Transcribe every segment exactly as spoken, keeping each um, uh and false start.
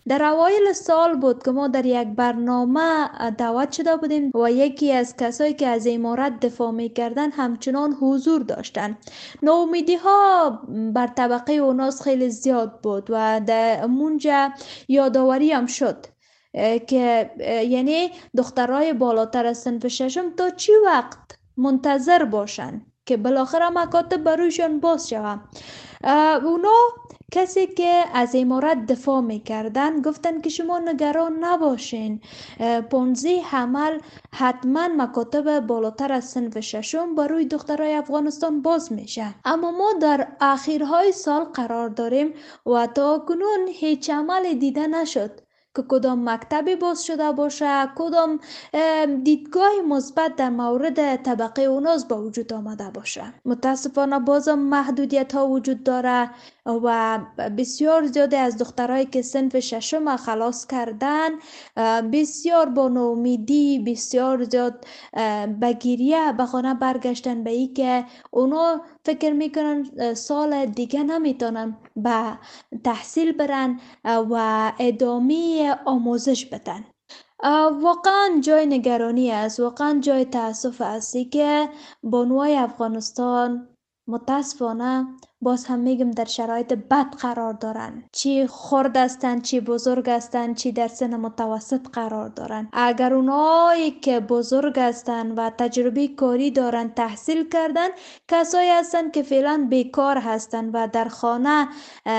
در اوایل سال بود که ما در یک برنامه دعوت شده بودیم و یکی از کسایی که از امارت دفاع میکردن همچنان حضور داشتن. ناامیدی ها بر طبقه اوناس خیلی زیاد بود و در منجا یادآوری هم شد که یعنی دخترای بالاتر از صنف ششم تا چی وقت منتظر باشن که بالاخره مکاتب برویشان باز شود. اونا کسی که از امارت دفاع میکردن گفتن که شما نگران نباشین، پونزی حمل حتما مکاتب بالاتر از صنف ششم بروی دخترای افغانستان باز میشه. اما ما در آخرهای سال قرار داریم و تا کنون هیچ عمل دیده نشد که کدام مکتبی باز شده باشه، کدام دیدگاه مثبت در مورد طبقه اوناز با وجود آمده باشه. متاسفانه بازم محدودیت ها وجود داره و بسیار زیاده از دخترایی که صنف ششم خلاص کردن بسیار با نومیدی، بسیار زیاد بگیریه به خانه برگشتن به ای که اونا فکر میکنن سال دیگه نمیتونن به تحصیل برن و ادامه آموزش بدن. واقعا جای نگرانی است، واقعا جای تاسف است که بانوای افغانستان متاسفانه باز هم میگم در شرایط بد قرار دارن، چی خرد هستن، چی بزرگ هستن، چی در سن متوسط قرار دارن. اگر اونایی که بزرگ هستن و تجربه کاری دارن تحصیل کردن، کسایی هستن که فعلا بیکار هستن و در خانه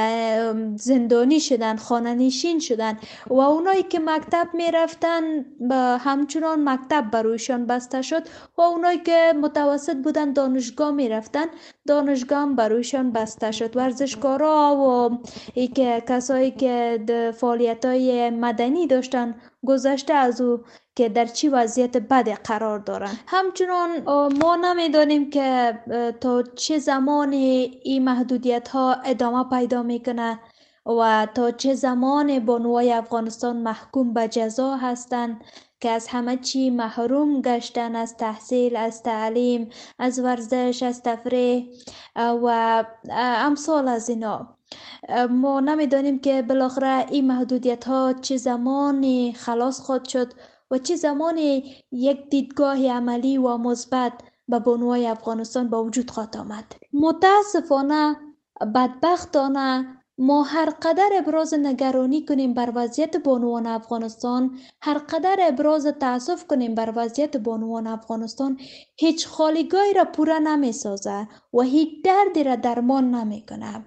زندانی شدن، خانه نشین شدن و اونایی که مکتب میرفتن همچنان مکتب برویشان بسته شد و اونایی که متوسط بودن دانشگاه میرفتن، دانشگاه هم برویشان بسته شد. ورزشکارا و ای که کسایی که فعالیت‌های مدنی داشتن گذشته از او که در چی وضعیت بدی قرار دارن. همچنان ما نمیدانیم که تا چه زمان این محدودیت ها ادامه پیدا میکنه و تا چه زمان بانوای افغانستان محکوم به جزا هستند که از همه چی محروم گشتن، از تحصیل، از تعلیم، از ورزش، از تفریح و امثال از اینا. ما نمیدانیم که بالاخره این محدودیت ها چه زمانی خلاص خواهد شد و چه زمانی یک دیدگاه عملی و مثبت به بانوای افغانستان با وجود خواهد آمد. متاسفانه، بدبختانه، ما هر قدر ابراز نگرانی کنیم بر وضعیت بانوان افغانستان، هر قدر ابراز تأسف کنیم بر وضعیت بانوان افغانستان، هیچ خالیگاهی را پوره نمی سازه و هیچ دردی را درمان نمی کنه.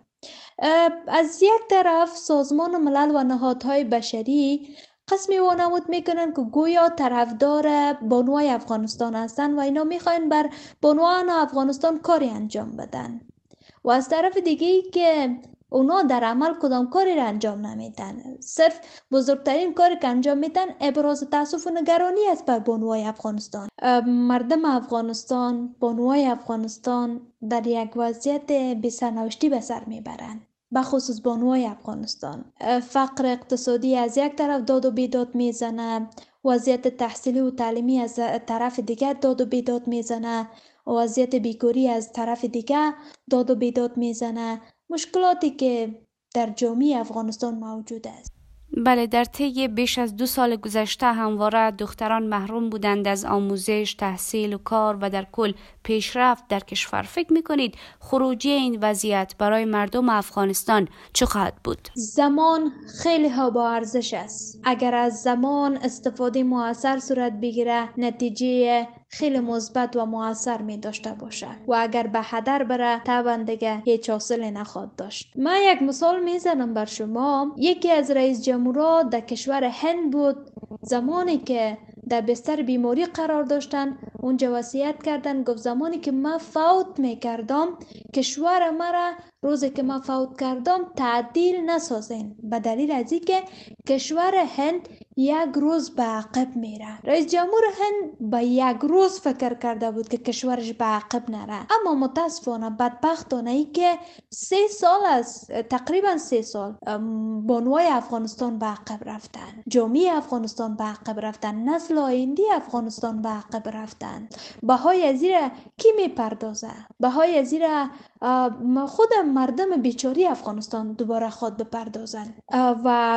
از یک طرف سازمان ملل و نهادهای بشری قسمی وانمود میکنن که گویا طرفدار بانوای افغانستان هستن و اینا میخواین بر بانوان افغانستان کاری انجام بدن و از طرف دیگه که اونا در عمل کدام کاری را انجام نمیدن، صرف بزرگترین کاری که انجام میدن ابراز تاسف و نگرانی است بر بانوای افغانستان. مردم افغانستان، بانوای افغانستان در یک وضعیت بی‌سرنوشتی به سر میبرند، بخصوص بانوای افغانستان. فقر اقتصادی از یک طرف داد و بیداد میزنه، وضعیت تحصیلی و تعلیمی از طرف دیگر داد و بیداد میزنه، وضعیت بیکاری از طرف دیگر داد و بیداد میزنه. مشکلاتی که در جامعه افغانستان موجود است. بله، در طی بیش از دو سال گذشته همواره دختران محروم بودند از آموزش، تحصیل و کار و در کل پیشرفت در کشور. فکر میکنید خروجی این وضعیت برای مردم افغانستان چه خواهد بود؟ زمان خیلی ها با ارزش است. اگر از زمان استفاده موثر صورت بگیره، نتیجه خیلی مثبت و موثر می داشته باشه و اگر به هدر بره طبعا دیگه هیچ حاصلی نخواهد داشت. من یک مثال میزنم بر شما. یکی از رئیس جمهورها در کشور هند بود. زمانی که در بستر بیماری قرار داشتن، اونجا وصیت کردن، گفت زمانی که من فوت میکردم کشور مرا روزی که من فوت کردم تعدیل نسازین، به دلیل از اینکه کشور هند یک روز به عقب میره. رئیس جمهور هند به یک روز فکر کرده بود که کشورش به عقب نره، اما متاسفانه بدبختانه ای که سه سال است، تقریبا سه سال بانوای افغانستان به عقب رفتن، جامعه افغانستان به عقب رفتن، نسل آینده افغانستان به عقب رفتن. بهای از این کی میپردازه؟ بهای از این خود مردم بیچاری افغانستان دوباره خود بپردازن و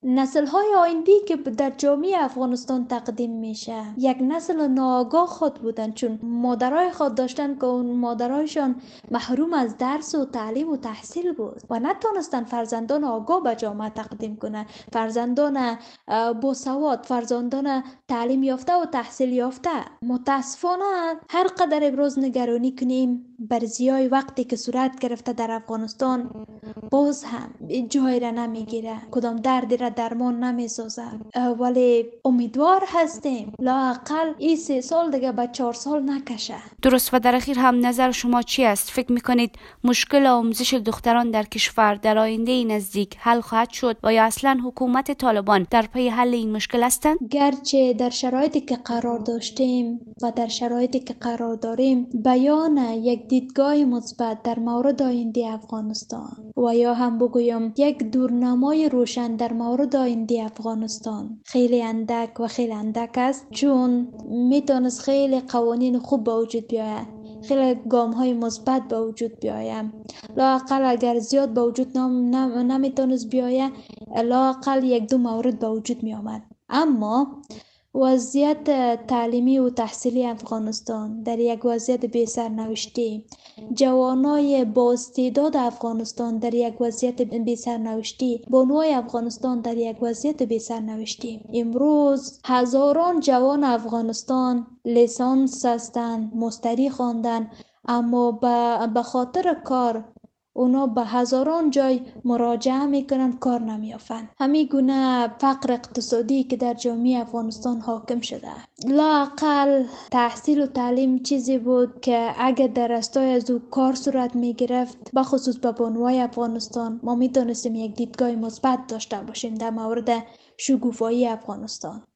نسل های آینده که در جامعه افغانستان تقدیم میشه یک نسل ناآگاه خود بودن، چون مادرای خود داشتن که اون مادرایشان محروم از درس و تعلیم و تحصیل بود و نتونستن فرزندان آگاه به جامعه تقدیم کنه، فرزندان با سواد، فرزندان تعلیم یافته و تحصیل یافته. متاسفانه هر قدر ابراز نگرانی کنیم بر زیای وقتی که صورت گرفته در افغانستان باز هم جای را نمیگیره، کدام دردی را درمان نمیسازه، ولی امیدوار هستیم لااقل این سه سال دیگه به چهار سال نکشه. درست. و در اخیر هم نظر شما چی است؟ فکر میکنید مشکل آموزش دختران در کشور در آینده نزدیک حل خواهد شد و یا اصلا حکومت طالبان در پی حل این مشکل هستند؟ گرچه در شرایطی که قرار داشتیم و در شرایطی که قرار داریم بیان یک دیدگاه مثبت در مورد آینده افغانستان و یا هم بگویم یک دورنمای روشن در مورد آینده افغانستان خیلی اندک و خیلی اندک است، چون میتونست خیلی قوانین خوب به وجود بیاید، خیلی گام های مثبت به وجود بیاید. لااقل اگر زیاد به وجود نم نم نمیتونست بیاید، لااقل یک دو مورد به وجود می آمد. اما وضعیت تعلیمی و تحصیلی افغانستان در یک وضعیت بی سرنوشتی، جوانای با استعداد افغانستان در یک وضعیت بی سرنوشتی، بانوای افغانستان در یک وضعیت بی سرنوشتی. امروز هزاران جوان افغانستان لیسانس هستند، مستری خواندن، اما به خاطر کار اونا به هزاران جای مراجعه میکنن، کار نمیافن. همین گونه فقر اقتصادی که در جامعه افغانستان حاکم شده. لااقل تحصیل و تعلیم چیزی بود که اگر در راستای از او کار صورت میگرفت، بخصوص به بانوای افغانستان، ما میتونستیم یک دیدگاه مثبت داشته باشیم در مورد شکوفایی افغانستان.